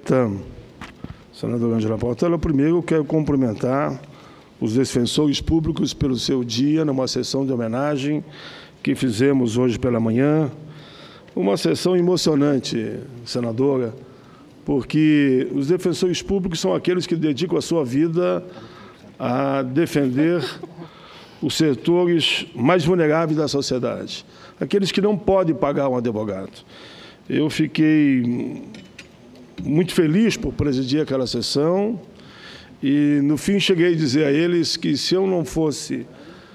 presidenta, senadora Angela Portela, primeiro eu quero cumprimentar os defensores públicos pelo seu dia, numa sessão de homenagem que fizemos hoje pela manhã. Uma sessão emocionante, senadora, porque os defensores públicos são aqueles que dedicam a sua vida a defender os setores mais vulneráveis da sociedade, aqueles que não podem pagar um advogado. Eu fiquei muito feliz por presidir aquela sessão e, no fim, cheguei a dizer a eles que, se eu não fosse,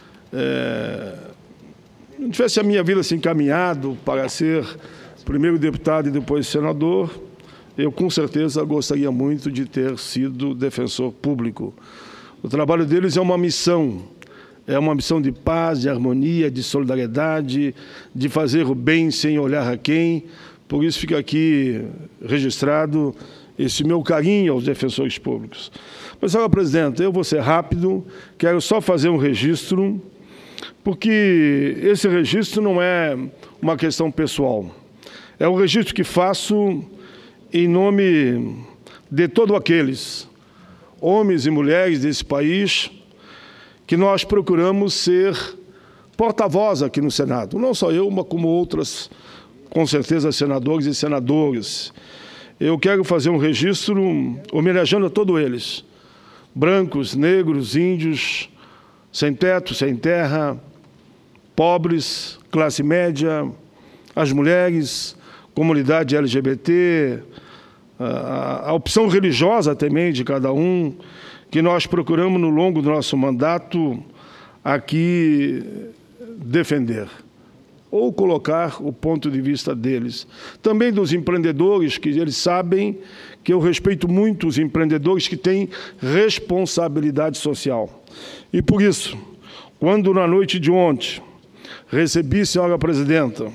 não tivesse a minha vida assim encaminhado para ser primeiro deputado e depois senador, eu, com certeza, gostaria muito de ter sido defensor público. O trabalho deles é uma missão de paz, de harmonia, de solidariedade, de fazer o bem sem olhar a quem. Por isso fica aqui registrado esse meu carinho aos defensores públicos. Mas, senhora presidenta, eu vou ser rápido, quero só fazer um registro, porque esse registro não é uma questão pessoal. É um registro que faço em nome de todos aqueles homens e mulheres desse país que nós procuramos ser porta-voz aqui no Senado. Não só eu, mas como outras, com certeza, senadores e senadoras. Eu quero fazer um registro homenageando a todos eles, brancos, negros, índios, sem teto, sem terra, pobres, classe média, as mulheres, comunidade LGBT, a opção religiosa também de cada um, que nós procuramos, no longo do nosso mandato, aqui defender, ou colocar o ponto de vista deles. Também dos empreendedores, que eles sabem que eu respeito muito os empreendedores que têm responsabilidade social. E, por isso, quando na noite de ontem recebi, senhora presidenta,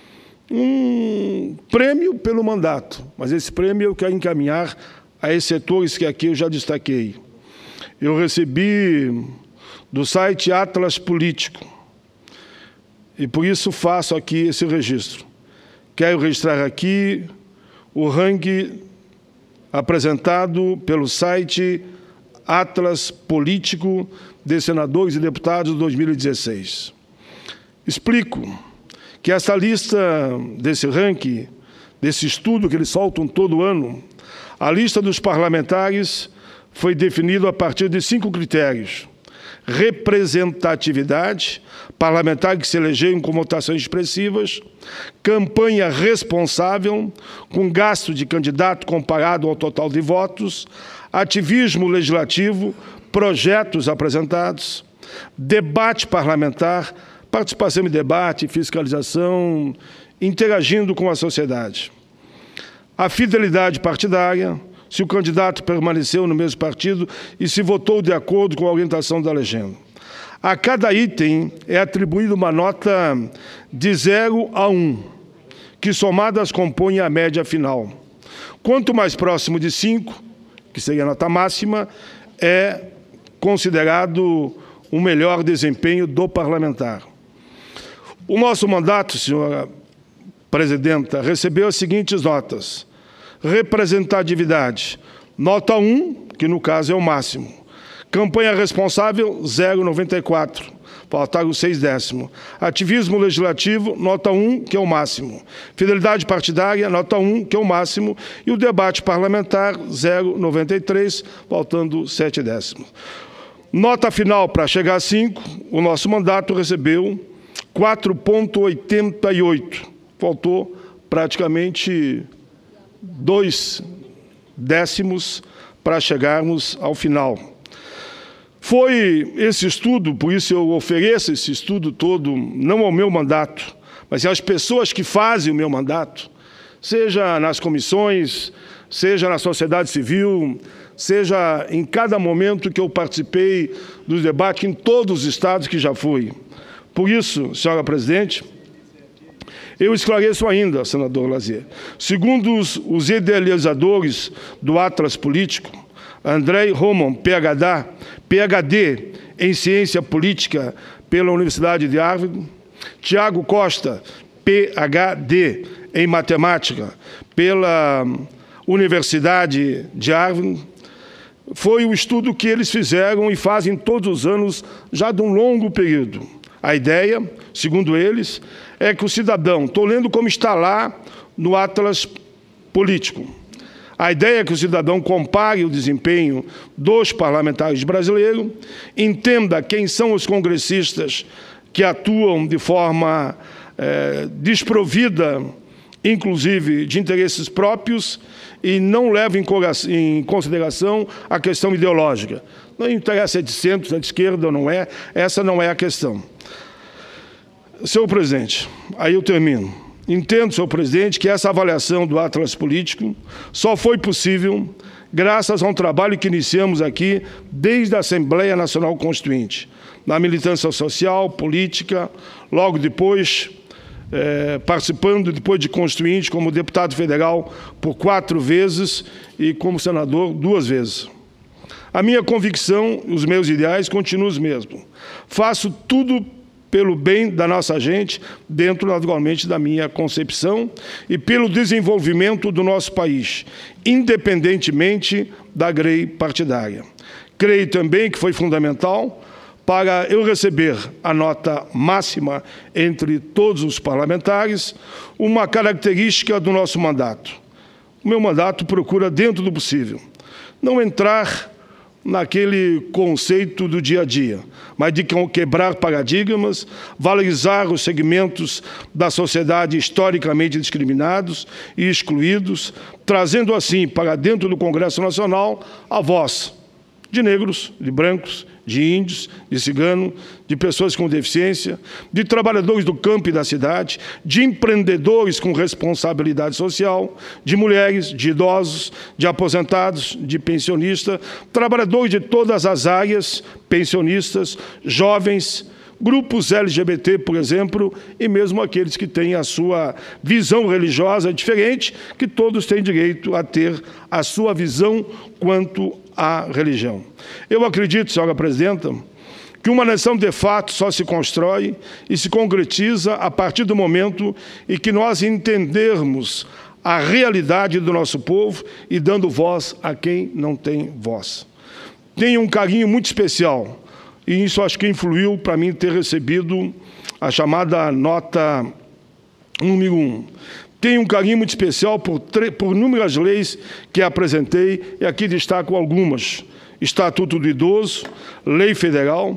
um prêmio pelo mandato, mas esse prêmio eu quero encaminhar a esses setores que aqui eu já destaquei. Eu recebi do site Atlas Político e, por isso, faço aqui esse registro. Quero registrar aqui o ranking apresentado pelo site Atlas Político de senadores e deputados de 2016. Explico que essa lista desse ranking, desse estudo que eles soltam todo ano, a lista dos parlamentares foi definida a partir de 5 critérios: representatividade, parlamentares que se elegeram com votações expressivas, campanha responsável, com gasto de candidato comparado ao total de votos, ativismo legislativo, projetos apresentados, debate parlamentar, participação em debate, fiscalização, interagindo com a sociedade. A fidelidade partidária, se o candidato permaneceu no mesmo partido e se votou de acordo com a orientação da legenda. A cada item é atribuída uma nota de 0 a 1, que somadas compõem a média final. Quanto mais próximo de 5, que seria a nota máxima, é considerado o melhor desempenho do parlamentar. O nosso mandato, senhora presidenta, recebeu as seguintes notas: representatividade, nota 1, que no caso é o máximo. Campanha responsável, 0,94, faltaram 6 décimos. Ativismo legislativo, nota 1, que é o máximo. Fidelidade partidária, nota 1, que é o máximo. E o debate parlamentar, 0,93, faltando 7 décimos. Nota final, para chegar a 5, o nosso mandato recebeu 4,88. Faltou praticamente 2 décimos para chegarmos ao final. Foi esse estudo, por isso eu ofereço esse estudo todo, não ao meu mandato, mas às pessoas que fazem o meu mandato, seja nas comissões, seja na sociedade civil, seja em cada momento que eu participei dos debates em todos os estados que já fui. Por isso, senhora presidente, eu esclareço ainda, senador Lazier. Segundo os idealizadores do Atlas Político, Andrei Roman, PhD em Ciência Política pela Universidade de Harvard, Tiago Costa, PhD em Matemática pela Universidade de Harvard, foi o estudo que eles fizeram e fazem todos os anos, já de um longo período. A ideia, segundo eles, é que o cidadão, estou lendo como está lá no Atlas Político, a ideia é que o cidadão compare o desempenho dos parlamentares brasileiros, entenda quem são os congressistas que atuam de forma desprovida, inclusive, de interesses próprios, e não leva em consideração a questão ideológica. Não interessa se é de centro, se é de esquerda ou não é, essa não é a questão. Senhor presidente, aí eu termino. Entendo, senhor presidente, que essa avaliação do Atlas Político só foi possível graças a um trabalho que iniciamos aqui desde a Assembleia Nacional Constituinte, na militância social, política, logo depois participando depois de constituinte como deputado federal por 4 vezes e como senador 2 vezes. A minha convicção, os meus ideais continuam os mesmos. Faço tudo pelo bem da nossa gente, dentro, naturalmente, da minha concepção, e pelo desenvolvimento do nosso país, independentemente da grei partidária. Creio também que foi fundamental para eu receber a nota máxima entre todos os parlamentares, uma característica do nosso mandato. O meu mandato procura, dentro do possível, não entrar naquele conceito do dia a dia, mas de quebrar paradigmas, valorizar os segmentos da sociedade historicamente discriminados e excluídos, trazendo assim para dentro do Congresso Nacional a voz de negros, de brancos, de índios, de ciganos, de pessoas com deficiência, de trabalhadores do campo e da cidade, de empreendedores com responsabilidade social, de mulheres, de idosos, de aposentados, de pensionistas, trabalhadores de todas as áreas, pensionistas, jovens, grupos LGBT, por exemplo, e mesmo aqueles que têm a sua visão religiosa diferente, que todos têm direito a ter a sua visão quanto à religião. Eu acredito, senhora presidenta, que uma nação de fato só se constrói e se concretiza a partir do momento em que nós entendermos a realidade do nosso povo e dando voz a quem não tem voz. Tenho um carinho muito especial, e isso acho que influiu para mim ter recebido a chamada nota número 1. Tenho um carinho muito especial por inúmeras leis que apresentei, e aqui destaco algumas. Estatuto do Idoso, Lei Federal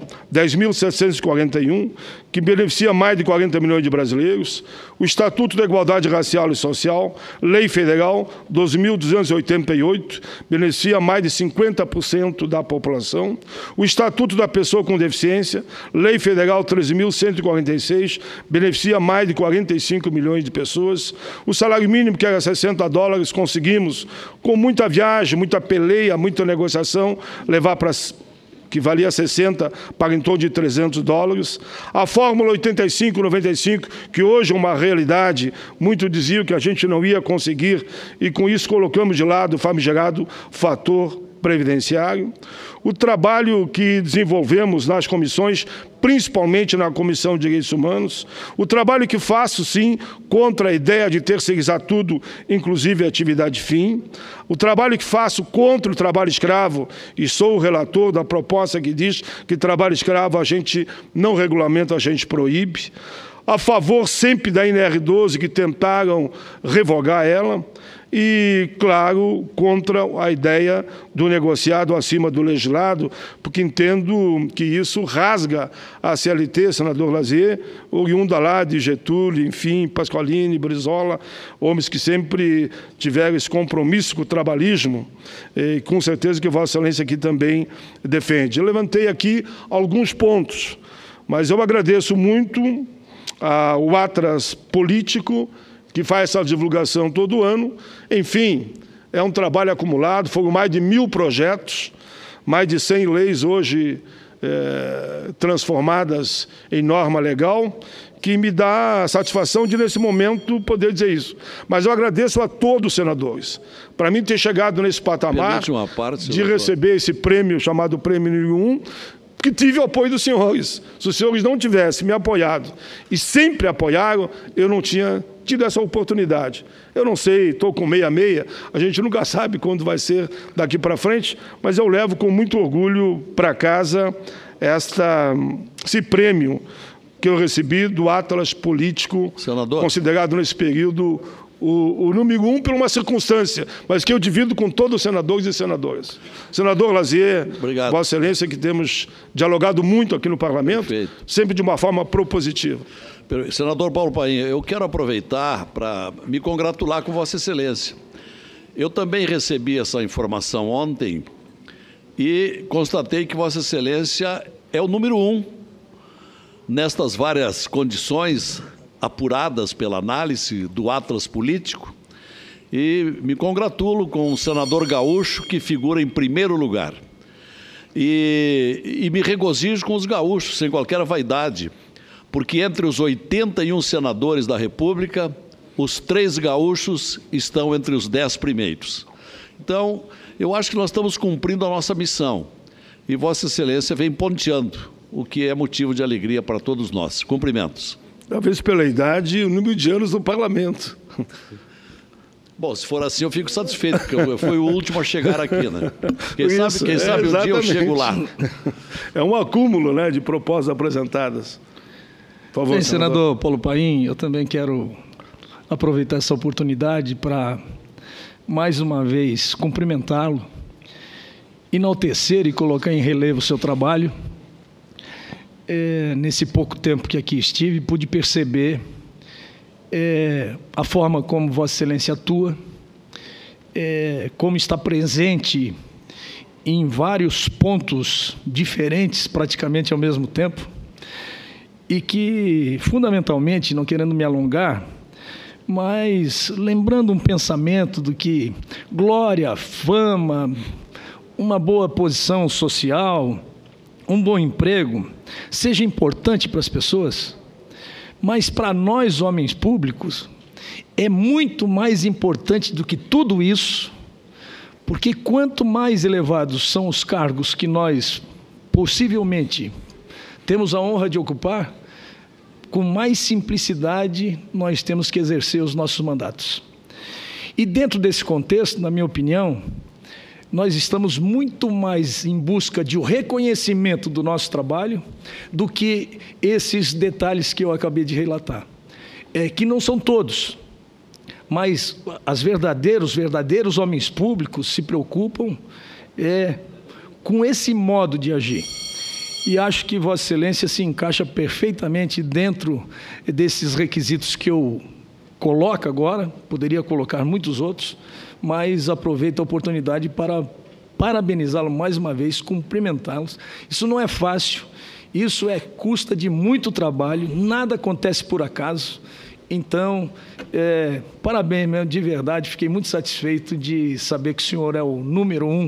10.741, que beneficia mais de 40 milhões de brasileiros, o Estatuto da Igualdade Racial e Social, Lei Federal 12.288, beneficia mais de 50% da população, o Estatuto da Pessoa com Deficiência, Lei Federal 13.146, beneficia mais de 45 milhões de pessoas, o salário mínimo, que era $60, conseguimos, com muita viagem, muita peleia, muita negociação, levar para que valia 60 para em torno de $300. A Fórmula 85-95, que hoje é uma realidade, muito diziam que a gente não ia conseguir, e com isso colocamos de lado o famigerado fator previdenciário. O trabalho que desenvolvemos nas comissões, principalmente na Comissão de Direitos Humanos, o trabalho que faço, sim, contra a ideia de terceirizar tudo, inclusive a atividade fim, o trabalho que faço contra o trabalho escravo, e sou o relator da proposta que diz que trabalho escravo a gente não regulamenta, a gente proíbe, a favor sempre da NR12, que tentaram revogar ela, e, claro, contra a ideia do negociado acima do legislado, porque entendo que isso rasga a CLT, senador Lazier, oriunda lá de Getúlio, enfim, Pasqualini, Brizola, homens que sempre tiveram esse compromisso com o trabalhismo, e com certeza que Vossa Excelência aqui também defende. Eu levantei aqui alguns pontos, mas eu agradeço muito ao Atlas Político, que faz essa divulgação todo ano. Enfim, é um trabalho acumulado, foram mais de 1000 projetos, mais de 100 leis hoje transformadas em norma legal, que me dá a satisfação de, nesse momento, poder dizer isso. Mas eu agradeço a todos os senadores. Para mim, ter chegado nesse patamar de receber esse prêmio, chamado Prêmio número 1, porque tive o apoio dos senhores. Se os senhores não tivessem me apoiado e sempre apoiaram, eu não tinha tido essa oportunidade. Eu não sei, estou com meia-meia, a gente nunca sabe quando vai ser daqui para frente, mas eu levo com muito orgulho para casa esse prêmio que eu recebi do Atlas Político, senador, considerado nesse período o número 1 por uma circunstância, mas que eu divido com todos os senadores e senadoras. Senador Lazier, obrigado. Vossa Excelência, que temos dialogado muito aqui no Parlamento, Perfeito. sempre de uma forma propositiva. Senador Paulo Paim, eu quero aproveitar para me congratular com Vossa Excelência. Eu também recebi essa informação ontem e constatei que Vossa Excelência é o número 1 nestas várias condições apuradas pela análise do Atlas Político, e me congratulo com o senador gaúcho, que figura em primeiro lugar. E me regozijo com os gaúchos, sem qualquer vaidade, porque entre os 81 senadores da República, os 3 gaúchos estão entre os 10 primeiros. Então, eu acho que nós estamos cumprindo a nossa missão, e Vossa Excelência vem ponteando, o que é motivo de alegria para todos nós. Cumprimentos. Talvez pela idade e o número de anos no Parlamento. Bom, se for assim, eu fico satisfeito, porque eu fui o último a chegar aqui, né? Quem sabe um dia eu chego lá. É um acúmulo, né, de propostas apresentadas. Por favor, senador Paulo Paim, eu também quero aproveitar essa oportunidade para, mais uma vez, cumprimentá-lo, enaltecer e colocar em relevo o seu trabalho. Nesse pouco tempo que aqui estive, pude perceber a forma como Vossa Excelência atua, como está presente em vários pontos diferentes, praticamente ao mesmo tempo, e que, fundamentalmente, não querendo me alongar, mas lembrando um pensamento do que glória, fama, uma boa posição social, um bom emprego, seja importante para as pessoas, mas para nós, homens públicos, é muito mais importante do que tudo isso, porque quanto mais elevados são os cargos que nós, possivelmente, temos a honra de ocupar, com mais simplicidade nós temos que exercer os nossos mandatos. E dentro desse contexto, na minha opinião, nós estamos muito mais em busca de um reconhecimento do nosso trabalho do que esses detalhes que eu acabei de relatar. Que não são todos, mas os verdadeiros homens públicos se preocupam com esse modo de agir. E acho que Vossa Excelência se encaixa perfeitamente dentro desses requisitos que eu coloco agora, poderia colocar muitos outros, mas aproveito a oportunidade para parabenizá-lo mais uma vez, cumprimentá-los. Isso não é fácil, isso custa de muito trabalho, nada acontece por acaso. Então, parabéns mesmo, de verdade, fiquei muito satisfeito de saber que o senhor é o número 1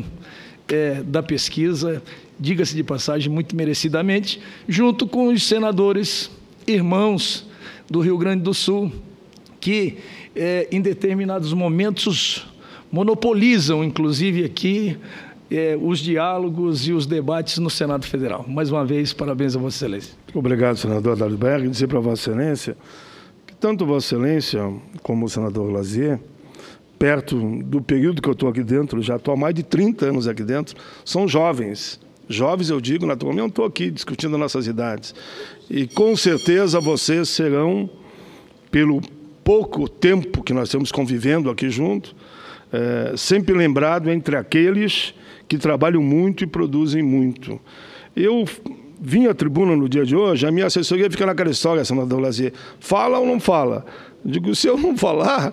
da pesquisa, diga-se de passagem, muito merecidamente, junto com os senadores irmãos do Rio Grande do Sul, que em determinados momentos monopolizam, inclusive aqui, os diálogos e os debates no Senado Federal. Mais uma vez, parabéns a Vossa Excelência. Obrigado, senador Adalberto. Dizer para Vossa Excelência que tanto Vossa Excelência como o senador Lazier, perto do período que eu estou aqui dentro, já estou há mais de 30 anos aqui dentro, são jovens. Jovens, eu digo, naturalmente, eu não estou aqui discutindo nossas idades. E, com certeza, vocês serão, pelo pouco tempo que nós estamos convivendo aqui junto, sempre lembrado entre aqueles que trabalham muito e produzem muito. Eu vim à tribuna no dia de hoje, a minha assessoria fica naquela história, senador Lazier, fala ou não fala? Eu digo, se eu não falar,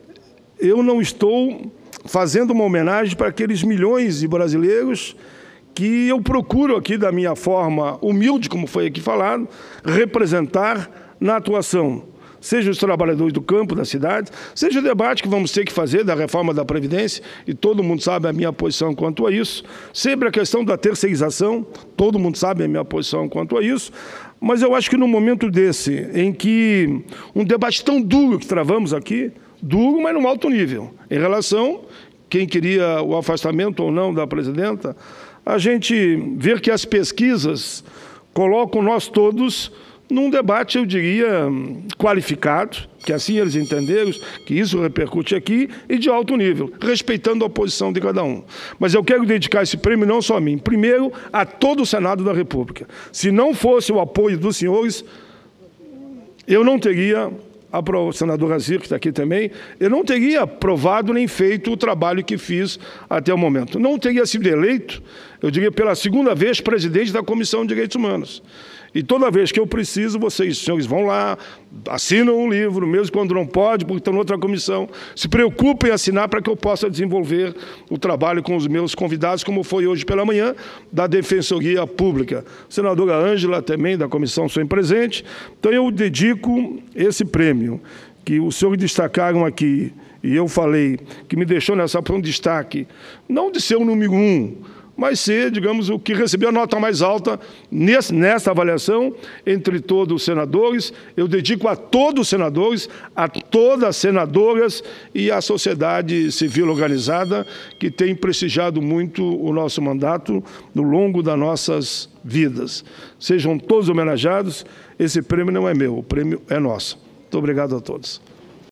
eu não estou fazendo uma homenagem para aqueles milhões de brasileiros que eu procuro aqui, da minha forma humilde, como foi aqui falado, representar na atuação. Seja os trabalhadores do campo, da cidade, seja o debate que vamos ter que fazer da reforma da Previdência, e todo mundo sabe a minha posição quanto a isso, sempre a questão da terceirização, todo mundo sabe a minha posição quanto a isso, mas eu acho que no momento desse, em que um debate tão duro que travamos aqui, duro, mas num alto nível, em relação a quem queria o afastamento ou não da presidenta, a gente ver que as pesquisas colocam nós todos num debate, eu diria, qualificado, que assim eles entenderam, que isso repercute aqui, e de alto nível, respeitando a posição de cada um. Mas eu quero dedicar esse prêmio não só a mim, primeiro a todo o Senado da República. Se não fosse o apoio dos senhores, eu não teria, o senador Azir, que está aqui também, eu não teria aprovado nem feito o trabalho que fiz até o momento. Não teria sido eleito, eu diria, pela segunda vez, presidente da Comissão de Direitos Humanos. E toda vez que eu preciso, vocês, senhores, vão lá, assinam um livro, mesmo quando não pode, porque estão em outra comissão, se preocupem em assinar para que eu possa desenvolver o trabalho com os meus convidados, como foi hoje pela manhã, da Defensoria Pública. A senadora Ângela, também, da comissão, sou presente. Então, eu dedico esse prêmio, que os senhores destacaram aqui, e eu falei, que me deixou nessa para um destaque, não de ser o número 1, mas ser, digamos, o que recebeu a nota mais alta nessa avaliação entre todos os senadores. Eu dedico a todos os senadores, a todas as senadoras e à sociedade civil organizada que tem prestigiado muito o nosso mandato no longo das nossas vidas. Sejam todos homenageados. Esse prêmio não é meu, o prêmio é nosso. Muito obrigado a todos.